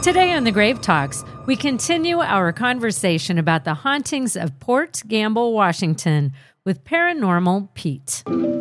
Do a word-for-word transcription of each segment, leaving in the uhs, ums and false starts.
Today on the Grave Talks, we continue our conversation about the hauntings of Port Gamble, Washington, with Paranormal Pete.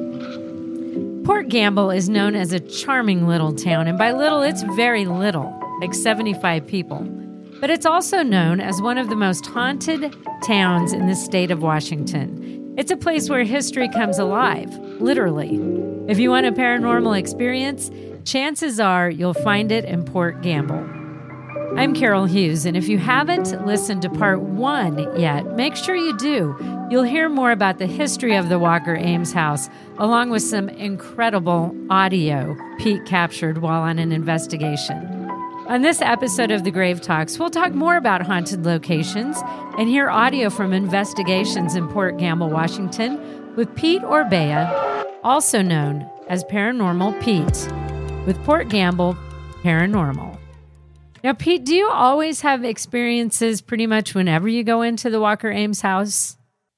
Port Gamble is known as a charming little town, and by little, it's very little, like seventy-five people. But it's also known as one of the most haunted towns in the state of Washington. It's a place where history comes alive, literally. If you want a paranormal experience, chances are you'll find it in Port Gamble. I'm Carol Hughes, and if you haven't listened to part one yet, make sure you do. You'll hear more about the history of the Walker Ames house, along with some incredible audio Pete captured while on an investigation. On this episode of The Grave Talks, we'll talk more about haunted locations and hear audio from investigations in Port Gamble, Washington, with Pete Orbea, also known as Paranormal Pete, with Port Gamble Paranormal. Now, Pete, do you always have experiences pretty much whenever you go into the Walker Ames house?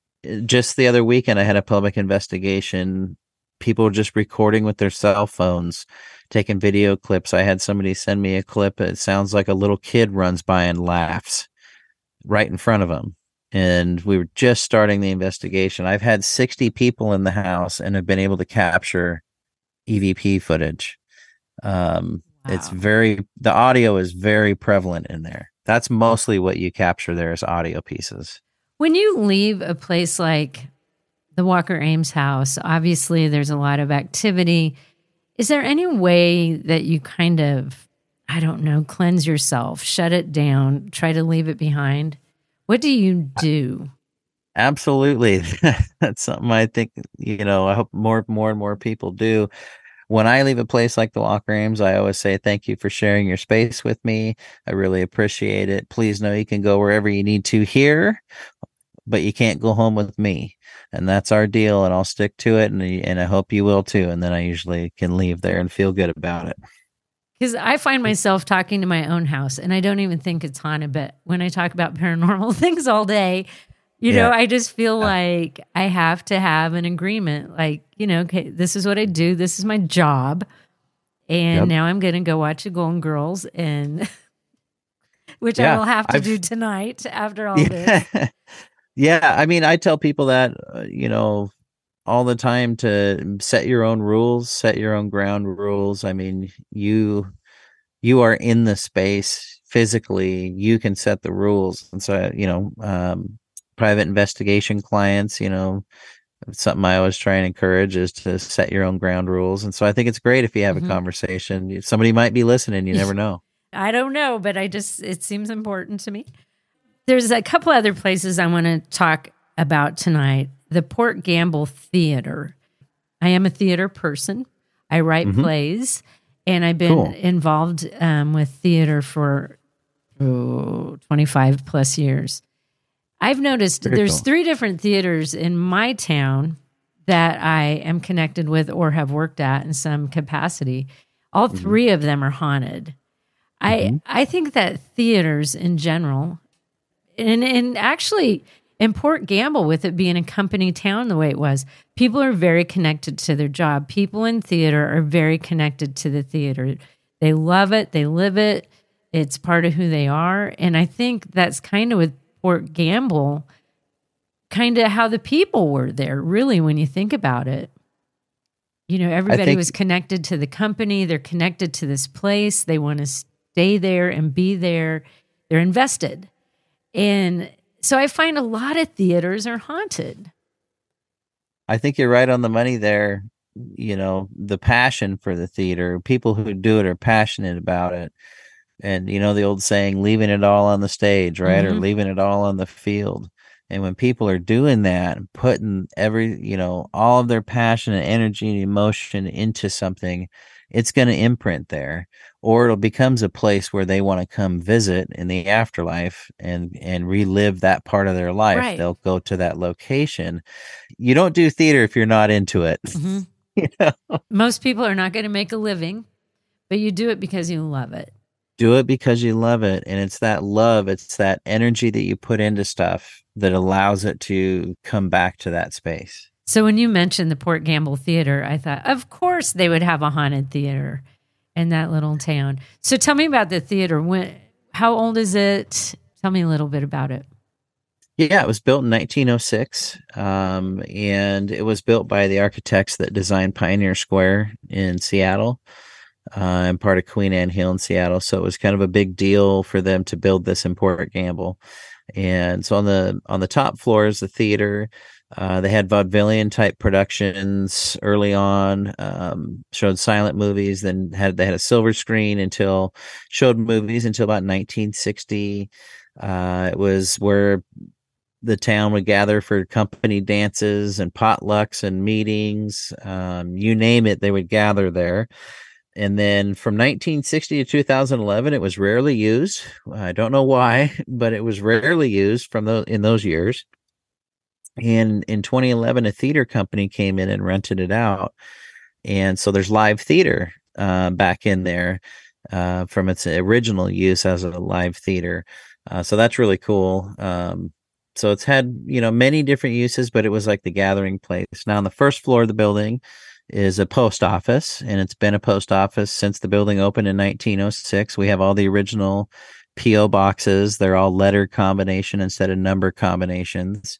Just the other weekend, I had a public investigation. People just recording with their cell phones, taking video clips. I had somebody send me a clip. It sounds like a little kid runs by and laughs right in front of them. And we were just starting the investigation. I've had sixty people in the house and have been able to capture E V P footage. Um, Wow. It's very, the audio is very prevalent in there. That's mostly what you capture there is audio pieces. When you leave a place like the Walker Ames house, obviously there's a lot of activity. Is there any way that you kind of, I don't know, cleanse yourself, shut it down, try to leave it behind? What do you do? Absolutely. That's something I think, you know, I hope more, more and more people do. When I leave a place like the Walker Ames, I always say, thank you for sharing your space with me. I really appreciate it. Please know you can go wherever you need to here, but you can't go home with me. And that's our deal, and I'll stick to it, and, and I hope you will too. And then I usually can leave there and feel good about it. Because I find myself talking to my own house, and I don't even think it's haunted, but when I talk about paranormal things all day, You yeah. know, I just feel like I have to have an agreement. Like, you know, okay, this is what I do. This is my job. And yep. now I'm going to go watch the Golden Girls, and which yeah, I will have to I've, do tonight after all yeah. this. Yeah. I mean, I tell people that, uh, you know, all the time to set your own rules, set your own ground rules. I mean, you, you are in the space physically. You can set the rules. And so, you know, um, private investigation clients, you know, something I always try and encourage is to set your own ground rules. And so I think it's great if you have mm-hmm. a conversation. Somebody might be listening. You never know. I don't know, but I just, it seems important to me. There's a couple other places I want to talk about tonight. The Port Gamble Theater. I am a theater person. I write mm-hmm. plays, and I've been cool. involved um, with theater for oh, twenty-five plus years. I've noticed Very there's cool. three different theaters in my town that I am connected with or have worked at in some capacity. All mm-hmm. three of them are haunted. Mm-hmm. I I think that theaters in general, and, and actually in Port Gamble, with it being a company town the way it was, people are very connected to their job. People in theater are very connected to the theater. They love it. They live it. It's part of who they are. And I think that's kind of with Port Gamble, kind of how the people were there, really, when you think about it. You know, everybody think, was connected to the company. They're connected to this place. They want to stay there and be there. They're invested. And so I find a lot of theaters are haunted. I think you're right on the money there. You know, the passion for the theater, people who do it are passionate about it. And, you know, the old saying, leaving it all on the stage, right? Mm-hmm. Or leaving it all on the field. And when people are doing that, putting every, you know, all of their passion and energy and emotion into something, it's going to imprint there. Or it becomes a place where they want to come visit in the afterlife and, and relive that part of their life. Right. They'll go to that location. You don't do theater if you're not into it. Mm-hmm. You know? Most people are not going to make a living, but you do it because you love it. Do it because you love it. And it's that love, it's that energy that you put into stuff that allows it to come back to that space. So when you mentioned the Port Gamble Theater, I thought, of course they would have a haunted theater in that little town. So tell me about the theater. When how old is it? Tell me a little bit about it. Yeah, it was built in nineteen oh six, um, and it was built by the architects that designed Pioneer Square in Seattle, uh, and part of Queen Anne Hill in Seattle. So it was kind of a big deal for them to build this in Port Gamble. And so on the on the top floor is the theater. Uh, they had vaudevillian type productions early on, um, showed silent movies. Then had they had a silver screen until showed movies until about nineteen sixty. Uh, it was where the town would gather for company dances and potlucks and meetings. Um, you name it, they would gather there. And then from nineteen sixty to two thousand eleven, it was rarely used. I don't know why, but it was rarely used from those in those years. And in twenty eleven, a theater company came in and rented it out. And so there's live theater uh, back in there uh, from its original use as a live theater. Uh, so that's really cool. Um, so it's had, you know, many different uses, but it was like the gathering place. Now on the first floor of the building is a post office, and it's been a post office since the building opened in nineteen oh six. We have all the original P O boxes. They're all letter combination instead of number combinations.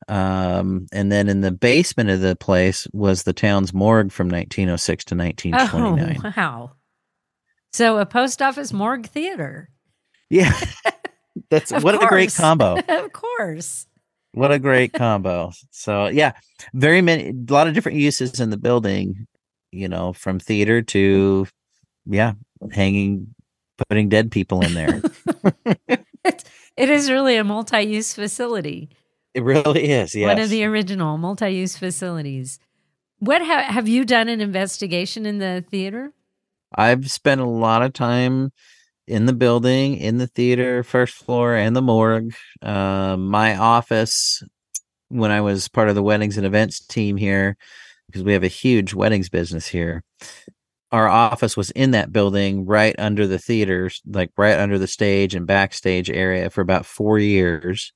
Um, and then in the basement of the place was the town's morgue from nineteen oh six to nineteen twenty-nine. Oh, wow. So a post office morgue theater. Yeah. That's Of what course. a great combo. Of course. What a great combo. So yeah, very many, a lot of different uses in the building, you know, from theater to, yeah, hanging, putting dead people in there. It's, it is really a multi-use facility. It really is. Yes. One of the original multi-use facilities. What ha- have you done an investigation in the theater? I've spent a lot of time in the building, in the theater, first floor, and the morgue. Uh, my office, when I was part of the weddings and events team here, because we have a huge weddings business here, our office was in that building right under the theaters, like right under the stage and backstage area for about four years.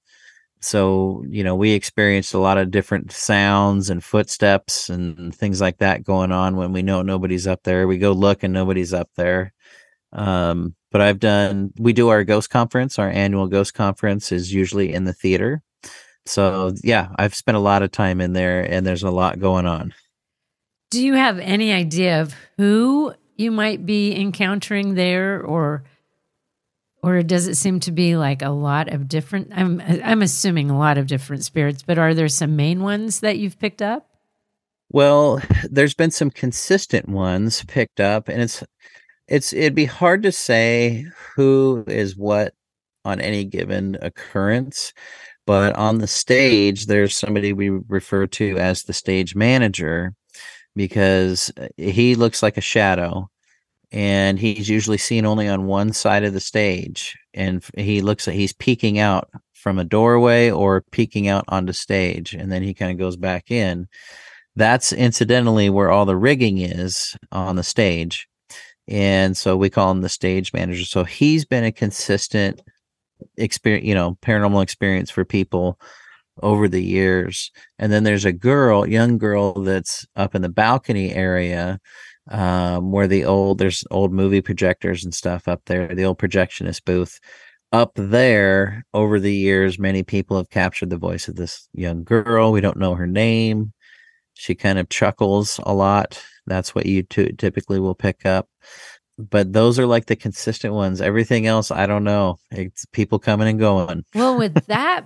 So, you know, we experienced a lot of different sounds and footsteps and things like that going on when we know nobody's up there. We go look and nobody's up there. Um, but I've done, we do our ghost conference, our annual ghost conference is usually in the theater. So yeah, I've spent a lot of time in there and there's a lot going on. Do you have any idea of who you might be encountering there, or or does it seem to be like a lot of different, I'm I'm assuming a lot of different spirits, but are there some main ones that you've picked up? Well, there's been some consistent ones picked up, and it's It's it'd be hard to say who is what on any given occurrence, but on the stage, there's somebody we refer to as the stage manager because he looks like a shadow, and he's usually seen only on one side of the stage, and he looks like he's peeking out from a doorway or peeking out onto stage, and then he kind of goes back in. That's incidentally where all the rigging is on the stage. And so we call him the stage manager. So he's been a consistent experience, you know, paranormal experience for people over the years. And then there's a girl, young girl that's up in the balcony area, um, where the old, there's old movie projectors and stuff up there, the old projectionist booth. Up there, over the years, many people have captured the voice of this young girl. We don't know her name. She kind of chuckles a lot. That's what you t- typically will pick up. But those are like the consistent ones. Everything else, I don't know. It's people coming and going. Well, with that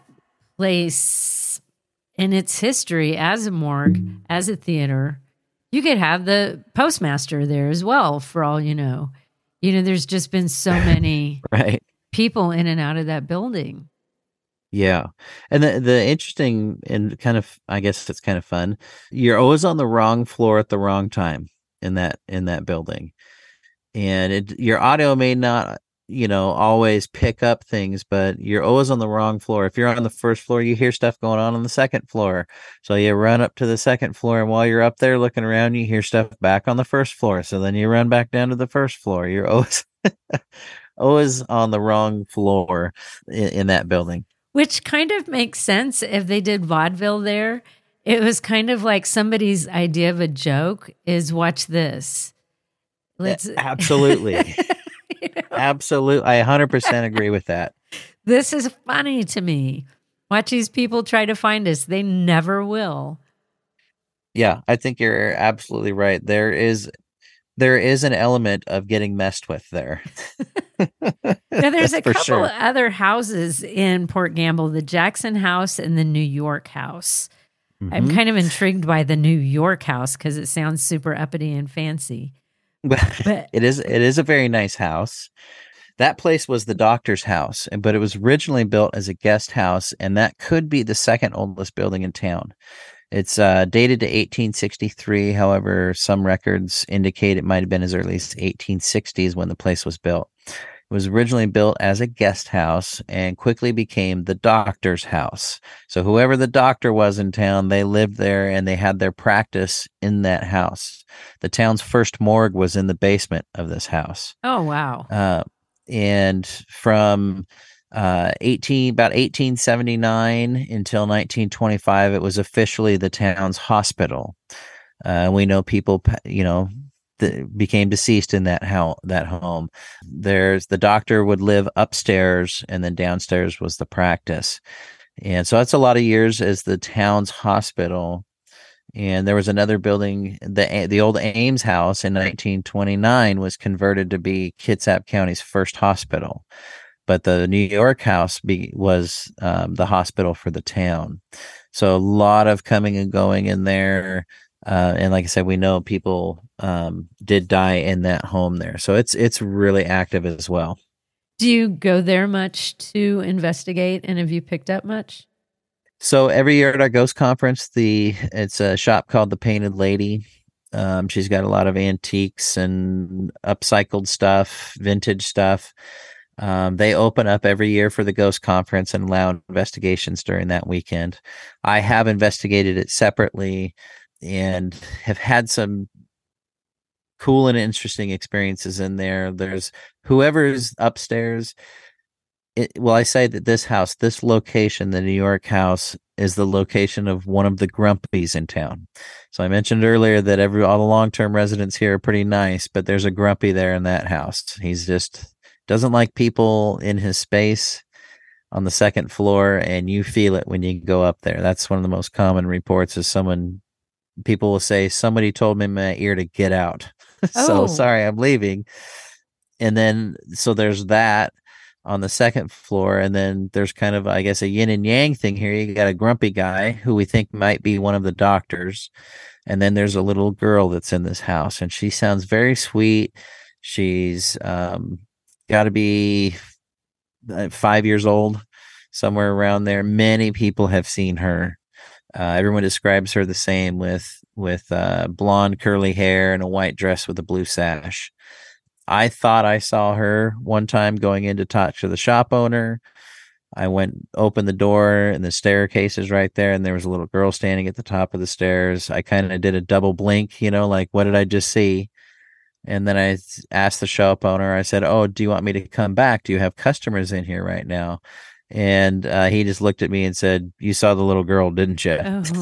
place and its history as a morgue, as a theater, you could have the postmaster there as well, for all you know. You know, there's just been so many right. people in and out of that building. Yeah. And the the interesting and kind of, I guess it's kind of fun, you're always on the wrong floor at the wrong time in that in that building. And it, your audio may not, you know, always pick up things, but you're always on the wrong floor. If you're on the first floor, you hear stuff going on on the second floor. So you run up to the second floor, and while you're up there looking around, you hear stuff back on the first floor. So then you run back down to the first floor. You're always always on the wrong floor in, in that building. Which kind of makes sense if they did vaudeville there. It was kind of like somebody's idea of a joke is watch this. Let's Absolutely. you know? Absolutely. I one hundred percent agree with that. This is funny to me. Watch these people try to find us. They never will. Yeah, I think you're absolutely right. There is there is an element of getting messed with there. Now, there's a For couple sure. of other houses in Port Gamble, the Jackson House and the New York House. I'm Mhm. kind of intrigued by the New York House because it sounds super uppity and fancy. But it is it is a very nice house. That place was the doctor's house, but it was originally built as a guest house, and that could be the second oldest building in town. It's uh, dated to eighteen sixty-three. However, some records indicate it might have been as early as eighteen sixties when the place was built. It was originally built as a guest house and quickly became the doctor's house. So whoever the doctor was in town, they lived there and they had their practice in that house. The town's first morgue was in the basement of this house. oh, wow. Uh, and from uh, eighteen about eighteen seventy-nine until nineteen twenty-five, it was officially the town's hospital. Uh, we know people, you know, that became deceased in that how that home. There's the doctor would live upstairs, and then downstairs was the practice. And so that's a lot of years as the town's hospital. And there was another building, the the old Ames House in nineteen twenty-nine was converted to be Kitsap County's first hospital. But the New York House be, was um, the hospital for the town. So a lot of coming and going in there. Uh, and like I said, we know people um, did die in that home there. So it's it's really active as well. Do you go there much to investigate? And have you picked up much? So every year at our ghost conference, the it's a shop called the Painted Lady. Um, she's got a lot of antiques and upcycled stuff, vintage stuff. Um, they open up every year for the ghost conference and allow investigations during that weekend. I have investigated it separately and have had some cool and interesting experiences in there. There's whoever's upstairs. It, well, I say that this house, this location, the New York house, is the location of one of the grumpies in town. So I mentioned earlier that every all the long-term residents here are pretty nice, but there's a grumpy there in that house. He's just doesn't like people in his space on the second floor, and you feel it when you go up there. That's one of the most common reports is someone, people will say, somebody told me in my ear to get out. so Oh. sorry, I'm leaving. And then, so there's that on the second floor. And then there's kind of, I guess, a yin and yang thing here. You got a grumpy guy who we think might be one of the doctors. And then there's a little girl that's in this house, and she sounds very sweet. She's um, got to be five years old, somewhere around there. Many people have seen her. Uh, everyone describes her the same, with with uh, blonde curly hair and a white dress with a blue sash. I thought I saw her one time going in to talk to the shop owner. I went, opened the door, and the staircase is right there, and there was a little girl standing at the top of the stairs. I kind of did a double blink, you know, like, what did I just see? And then I asked the shop owner, I said, oh, do you want me to come back? Do you have customers in here right now? And uh, he just looked at me and said, you saw the little girl, didn't you?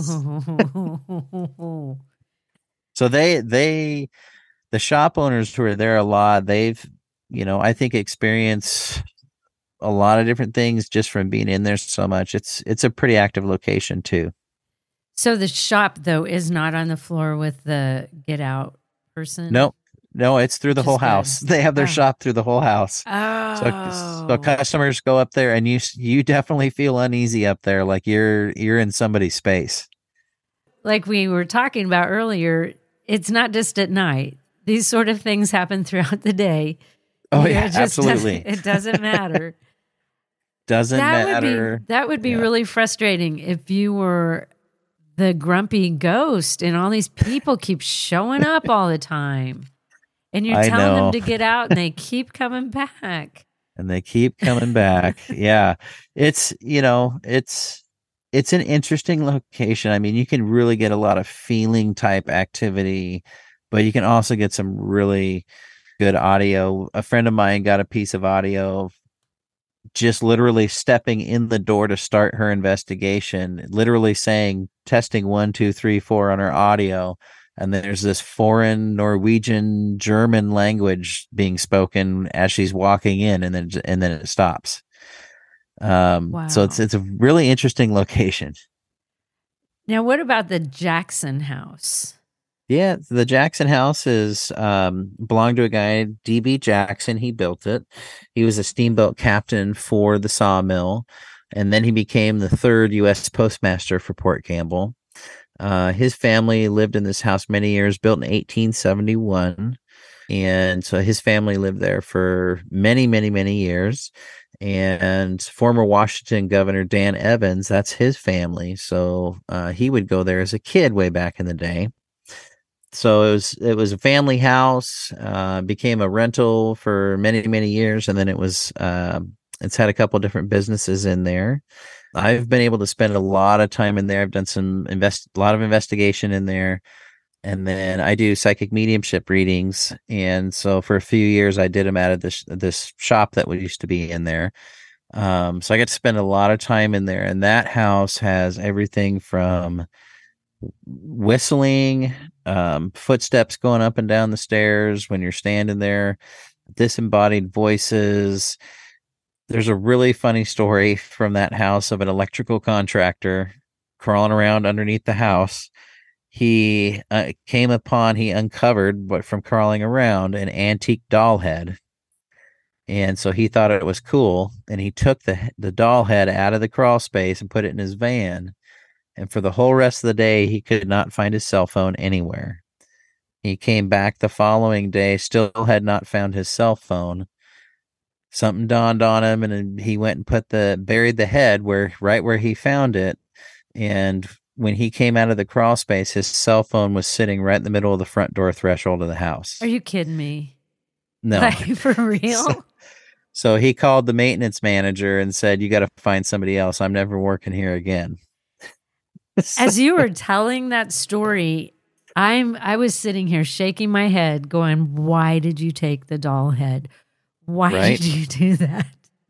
Oh. So they, they, the shop owners who are there a lot, they've, you know, I think experience a lot of different things just from being in there so much. It's, it's a pretty active location too. So the shop, though, is not on the floor with the get out person? Nope. No, it's through the Which is whole good. house. They have their Oh. shop through the whole house. Oh. So, so customers go up there, and you you definitely feel uneasy up there, like you're you're in somebody's space. Like we were talking about earlier, it's not just at night. These sort of things happen throughout the day. Oh, You know, yeah, it just doesn't- absolutely. It doesn't matter. Doesn't that matter. would be that would be Yeah. really frustrating if you were the grumpy ghost and all these people keep showing up all the time. And you're I telling know. them to get out and they keep coming back. And they keep coming back. Yeah. It's, you know, it's it's an interesting location. I mean, you can really get a lot of feeling type activity, but you can also get some really good audio. A friend of mine got a piece of audio just literally stepping in the door to start her investigation, literally saying, testing one, two, three, four on her audio. and then there's this foreign Norwegian German language being spoken as she's walking in, and then and then it stops. Um, Wow. So it's it's a really interesting location. Now, what about the Jackson House? Yeah, the Jackson House is um, belonged to a guy, D B Jackson. He built it. He was a steamboat captain for the sawmill, and then he became the third U S postmaster for Port Gamble. Uh, his family lived in this house many years, built in eighteen seventy-one. And so his family lived there for many, many, many years. And former Washington Governor Dan Evans, that's his family. So uh, he would go there as a kid way back in the day. So it was it was a family house, uh, became a rental for many, many years. And then it was uh, it's had a couple different businesses in there. I've been able to spend a lot of time in there. I've done some invest, a lot of investigation in there. And then I do psychic mediumship readings. And so for a few years, I did them out of this, this shop that used to be in there. Um, so I got to spend a lot of time in there. And that house has everything from whistling, um, footsteps going up and down the stairs when you're standing there, disembodied voices. There's a really funny story from that house of an electrical contractor crawling around underneath the house. He uh, came upon, he uncovered, but from crawling around, an antique doll head. And so he thought it was cool. And he took the, the doll head out of the crawl space and put it in his van. And for the whole rest of the day, he could not find his cell phone anywhere. He came back the following day, still had not found his cell phone. Something dawned on him, and he went and put the buried the head where right where he found it. And when he came out of the crawl space, his cell phone was sitting right in the middle of the front door threshold of the house. Are you kidding me? No, like for real. So, so he called the maintenance manager and said, "You got to find somebody else. I'm never working here again." So, as you were telling that story, I'm I was sitting here shaking my head, going, "Why did you take the doll head? Why right? did you do that?"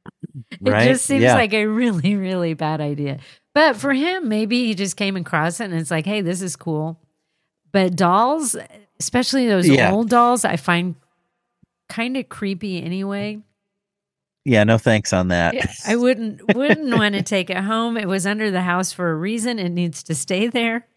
It right? just seems yeah. like a really, really bad idea. But for him, maybe he just came across it and it's like, hey, this is cool. But dolls, especially those yeah. old dolls, I find kind of creepy anyway. Yeah, no thanks on that. Yeah, I wouldn't wouldn't want to take it home. It was under the house for a reason. It needs to stay there.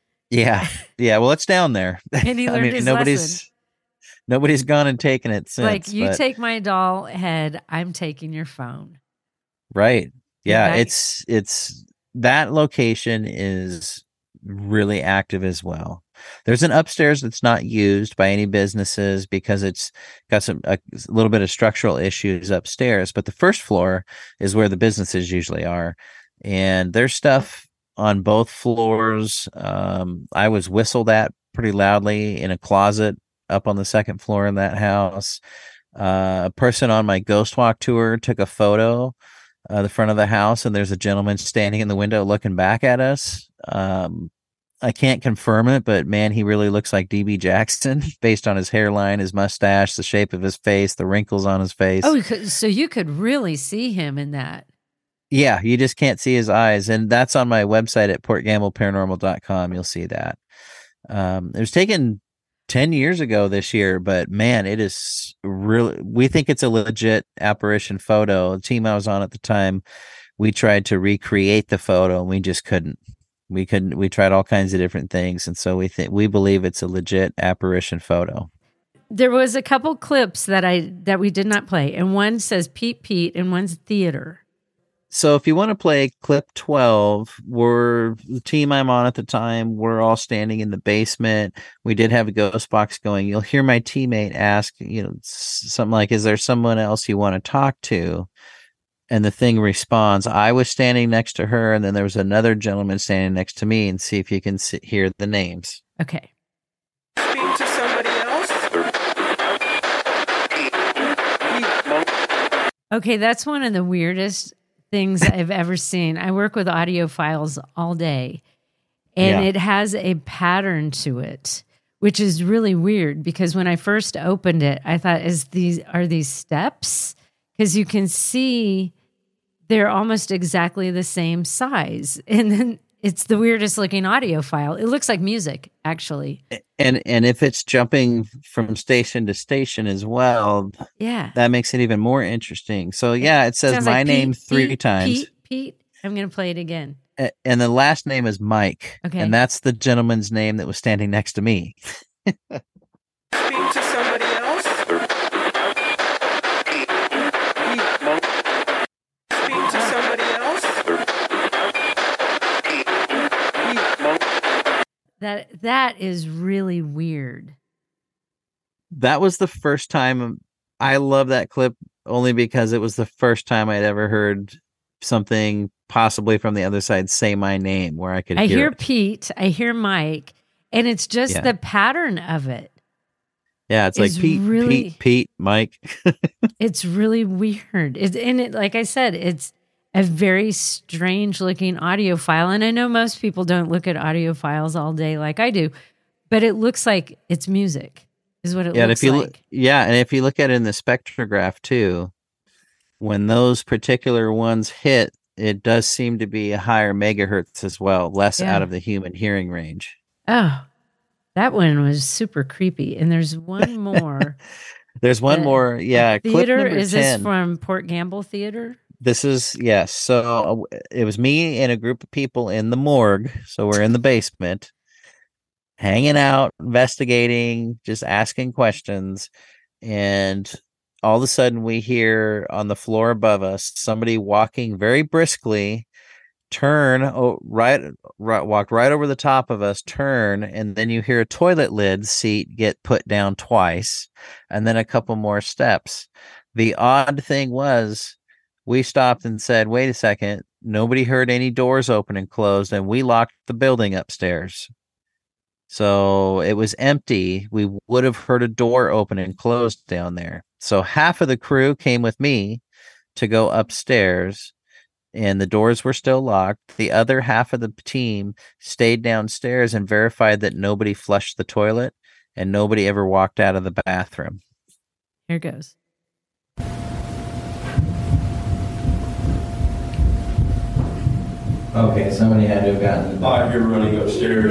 Yeah. Yeah, well, it's down there. And he learned I mean, his nobody's lesson. Nobody's gone and taken it since. Like, you but... take my doll head, I'm taking your phone. Right. Yeah, that... it's it's that location is really active as well. There's an upstairs that's not used by any businesses because it's got some a, a little bit of structural issues upstairs, but the first floor is where the businesses usually are. And there's stuff on both floors. Um, I was whistled at pretty loudly in a closet up on the second floor in that house. Uh, a person on my ghost walk tour took a photo of the front of the house, and there's a gentleman standing in the window looking back at us. Um, I can't confirm it, but man, he really looks like D B Jackson based on his hairline, his mustache, the shape of his face, the wrinkles on his face. Oh, so you could really see him in that. Yeah, you just can't see his eyes. And that's on my website at port gamble paranormal dot com. You'll see that. Um, it was taken ten years ago this year, but man, it is really, we think it's a legit apparition photo. The team I was on at the time, we tried to recreate the photo and we just couldn't. We couldn't, we tried all kinds of different things. And so we think, we believe it's a legit apparition photo. There was a couple clips that I, that we did not play. And one says Pete Pete and one's theater. So if you want to play clip twelve, we're the team I'm on at the time. We're all standing in the basement. We did have a ghost box going. You'll hear my teammate ask, you know, something like, "Is there someone else you want to talk to?" And the thing responds, "I was standing next to her, and then there was another gentleman standing next to me." And see if you can see, hear the names. Okay. Speak to somebody else. Okay, that's one of the weirdest things I've ever seen. I work with audio files all day, and yeah. it has a pattern to it, which is really weird because when I first opened it, I thought, "Is these are these steps?" Because you can see they're almost exactly the same size, and then it's the weirdest looking audio file. It looks like music, actually. And and if it's jumping from station to station as well, yeah, that makes it even more interesting. So yeah, it says Sounds my like name Pete, three Pete, times. Pete, Pete. I'm going to play it again. A- And the last name is Mike. Okay. And that's the gentleman's name that was standing next to me. Speak to somebody else. Speak to somebody else. That that is really weird. That was the first time. I love that clip only because it was the first time I'd ever heard something possibly from the other side say my name where I could I hear hear it. Pete, I hear Mike, and it's just Yeah. the pattern of it. Yeah, it's like is Pete, really- Pete, Pete, Mike. It's really weird. It's and it, like I said, it's a very strange looking audio file. And I know most people don't look at audio files all day like I do, but it looks like it's music, is what it Yeah, and looks if you like. look, yeah, and if you look at it in the spectrograph too, when those particular ones hit, it does seem to be a higher megahertz as well, less Yeah. out of the human hearing range. Oh, that one was super creepy. And there's one more. There's one The- more, yeah. Clip Theater, number is ten. this from Port Gamble Theater? This is, yes. So uh, it was me and a group of people in the morgue. So we're in the basement, hanging out, investigating, just asking questions. And all of a sudden we hear on the floor above us somebody walking very briskly, turn oh, right, right, walk right over the top of us, turn, and then you hear a toilet lid seat get put down twice, and then a couple more steps. The odd thing was, we stopped and said, wait a second, nobody heard any doors open and closed, and we locked the building upstairs. So it was empty. We would have heard a door open and closed down there. So half of the crew came with me to go upstairs, and the doors were still locked. The other half of the team stayed downstairs and verified that nobody flushed the toilet and nobody ever walked out of the bathroom. Here goes. Okay, somebody had to have gotten. Thought you were running upstairs.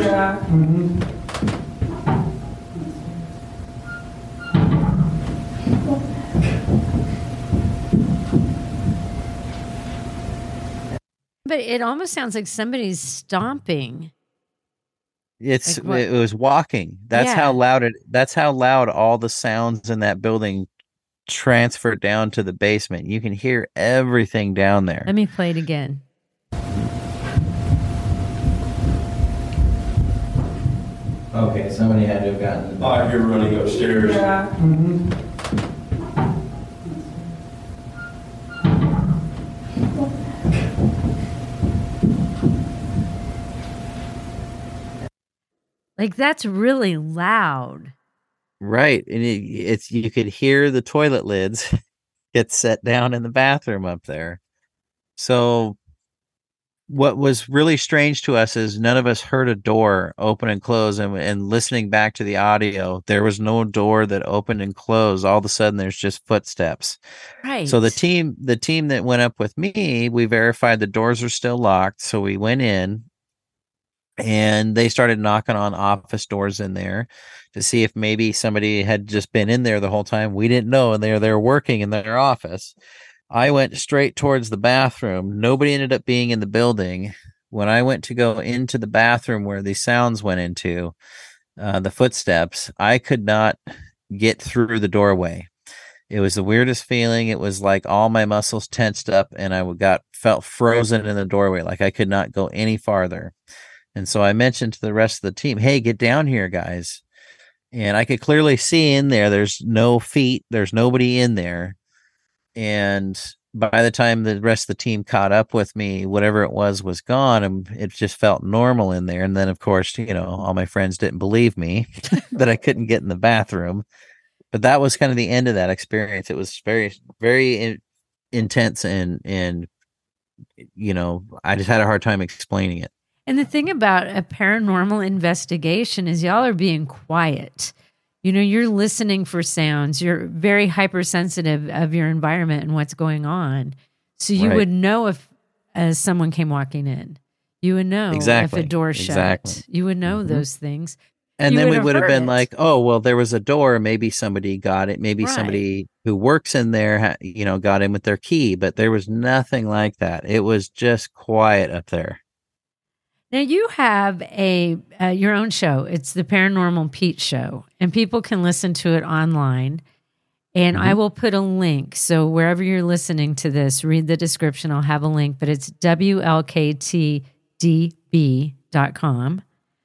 But it almost sounds like somebody's stomping. It's Like what? it was walking. That's Yeah. how loud it. That's how loud all the sounds in that building transferred down to the basement. You can hear everything down there. Let me play it again. Okay, somebody had to have gotten. Thought you were running upstairs. Like that's really loud. Right, and it, it's you could hear the toilet lids get set down in the bathroom up there. So, what was really strange to us is none of us heard a door open and close, and, and listening back to the audio, there was no door that opened and closed. All of a sudden, there's just footsteps. Right. So the team, the team that went up with me, we verified the doors are still locked. So we went in, and they started knocking on office doors in there to see if maybe somebody had just been in there the whole time. We didn't know, and they're they're working in their office. I went straight towards the bathroom. Nobody ended up being in the building. When I went to go into the bathroom where the sounds went into, uh, the footsteps, I could not get through the doorway. It was the weirdest feeling. It was like all my muscles tensed up, and I got felt frozen in the doorway, like I could not go any farther. And so I mentioned to the rest of the team, hey, get down here, guys. And I could clearly see in there, there's no feet. There's nobody in there. And by the time the rest of the team caught up with me, whatever it was was gone, and it just felt normal in there. And then, of course, you know, all my friends didn't believe me that I couldn't get in the bathroom. But that was kind of the end of that experience. It was very, very in, intense, and and you know, I just had a hard time explaining it. And the thing about a paranormal investigation is y'all are being quiet. You know, you're listening for sounds. You're very hypersensitive of your environment and what's going on. So you Right. would know if uh, someone came walking in. You would know Exactly. if a door shut. Exactly. You would know Mhm. those things. And You then would we have would have heard been it. like, oh, well, there was a door. Maybe somebody got it. Maybe Right. somebody who works in there, ha- you know, got in with their key. But there was nothing like that. It was just quiet up there. Now you have a uh, your own show. It's the Paranormal Pete Show, and people can listen to it online. And I will put a link. So wherever you're listening to this, read the description. I'll have a link, but it's W L K T D B dot com.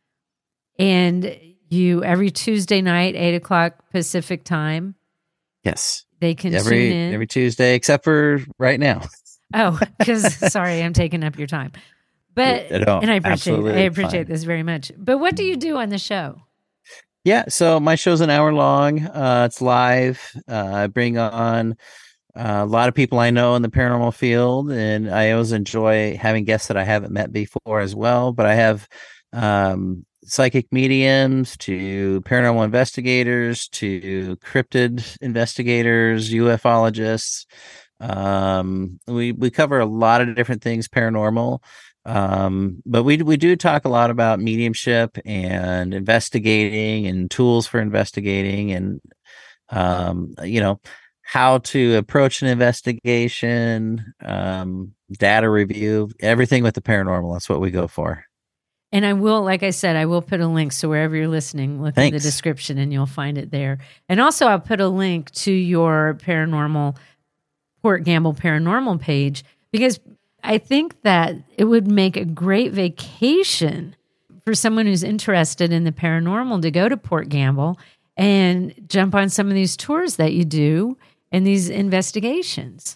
And you, every Tuesday night, eight o'clock Pacific time, Yes. they can Every tune in. every Tuesday, except for right now. Oh, because sorry, I'm taking up your time. But No, and I appreciate absolutely I appreciate fine. this very much. But what do you do on the show? Yeah, so my show's an hour long. Uh, it's live. Uh, I bring on uh, a lot of people I know in the paranormal field, and I always enjoy having guests that I haven't met before as well. But I have um, psychic mediums to paranormal investigators to cryptid investigators, ufologists. Um, we we cover a lot of different things paranormal. Um, but we we do talk a lot about mediumship and investigating and tools for investigating and um, you know, how to approach an investigation, um, data review, everything with the paranormal. That's what we go for. And I will, like I said, I will put a link. So wherever you're listening, look in the Thanks. description and you'll find it there. And also I'll put a link to your paranormal, Port Gamble Paranormal page, because I think that it would make a great vacation for someone who's interested in the paranormal to go to Port Gamble and jump on some of these tours that you do and these investigations.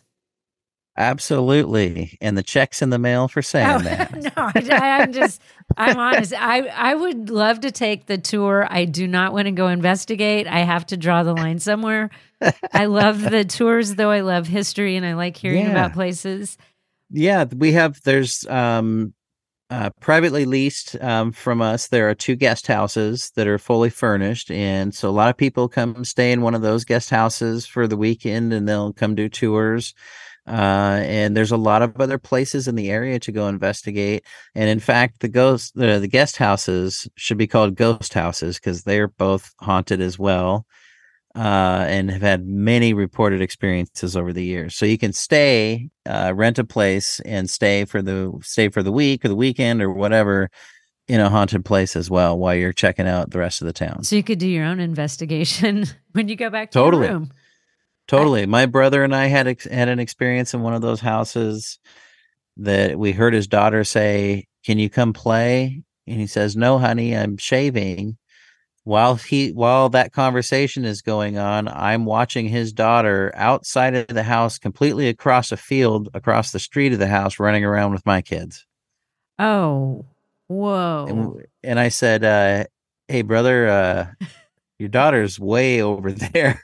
Absolutely. And the check's in the mail for saying Oh, that. no, I, I'm just, I'm honest. I, I would love to take the tour. I do not want to go investigate. I have to draw the line somewhere. I love the tours, though. I love history and I like hearing Yeah. about places. Yeah, we have, there's um, uh, privately leased um, from us. There are two guest houses that are fully furnished. And so a lot of people come stay in one of those guest houses for the weekend and they'll come do tours. Uh, and there's a lot of other places in the area to go investigate. And in fact, the ghost, the, the guest houses should be called ghost houses because they're both haunted as well. Uh, and have had many reported experiences over the years. So you can stay, uh, rent a place and stay for the stay for the week or the weekend or whatever in a haunted place as well while you're checking out the rest of the town. So you could do your own investigation when you go back to Totally. your room. Totally. My brother and I had ex- had an experience in one of those houses that we heard his daughter say, "Can you come play?" And he says, "No, honey, I'm shaving." While he while that conversation is going on, I'm watching his daughter outside of the house, completely across a field, across the street of the house, running around with my kids. Oh, whoa. And, and I said, uh, "Hey, brother, uh, your daughter's way over there."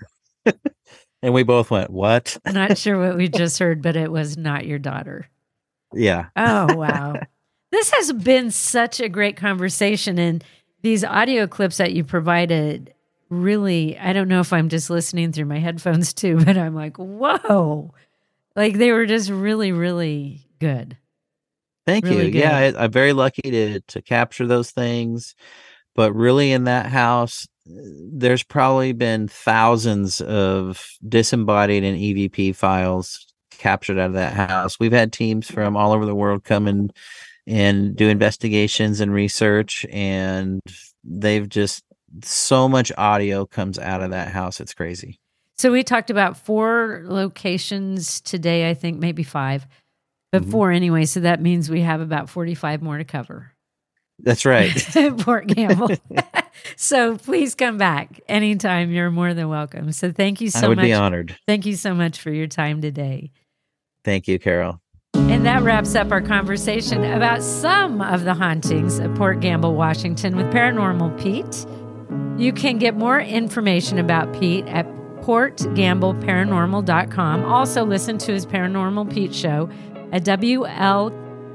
And we both went, "What?" Not sure what we just heard, but it was not your daughter. Yeah. Oh, wow. This has been such a great conversation. And these audio clips that you provided really, I don't know if I'm just listening through my headphones too, but I'm like, whoa. Like they were just really, really good. Thank Really you. good. Yeah, I, I'm very lucky to to capture those things. But really, in that house, there's probably been thousands of disembodied and E V P files captured out of that house. We've had teams from all over the world come and and do investigations and research, and they've just so much audio comes out of that house. It's crazy. So we talked about four locations today, I think maybe five, but Mhm. four anyway. So that means we have about forty-five more to cover. That's right. Port Gamble. So please come back anytime. You're more than welcome. So thank you so I would much. be honored. Thank you so much for your time today. Thank you, Carol. And that wraps up our conversation about some of the hauntings of Port Gamble, Washington with Paranormal Pete. You can get more information about Pete at port gamble paranormal dot com. Also listen to his Paranormal Pete show at W L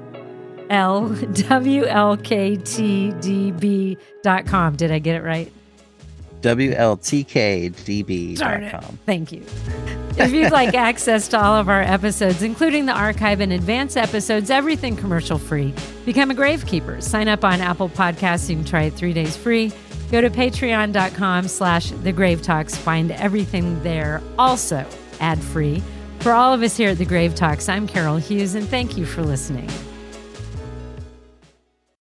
L W L K T D B dot com. Did I get it right? W L T K D B Darn dot it. com. Thank you. If you'd like access to all of our episodes, including the archive and advanced episodes, everything commercial free, become a Gravekeeper. Sign up on Apple Podcasts. You can try it three days free. Go to patreon.com slash the Grave Talks. Find everything there. Also ad free. For all of us here at the Grave Talks, I'm Carol Hughes, and thank you for listening.